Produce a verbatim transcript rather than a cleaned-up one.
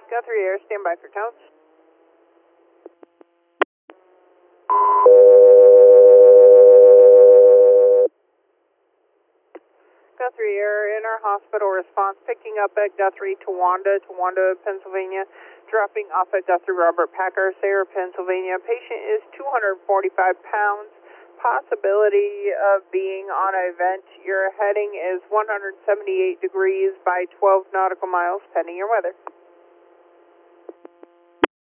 Guthrie Air, stand by for tones. Guthrie Air, in our hospital response, picking up at Guthrie, Towanda, Towanda, Pennsylvania, dropping off at Guthrie Robert Packer, Sayre, Pennsylvania. Patient is two hundred forty-five pounds. Possibility of being on a vent. Your heading is one hundred seventy-eight degrees by twelve nautical miles, pending your weather.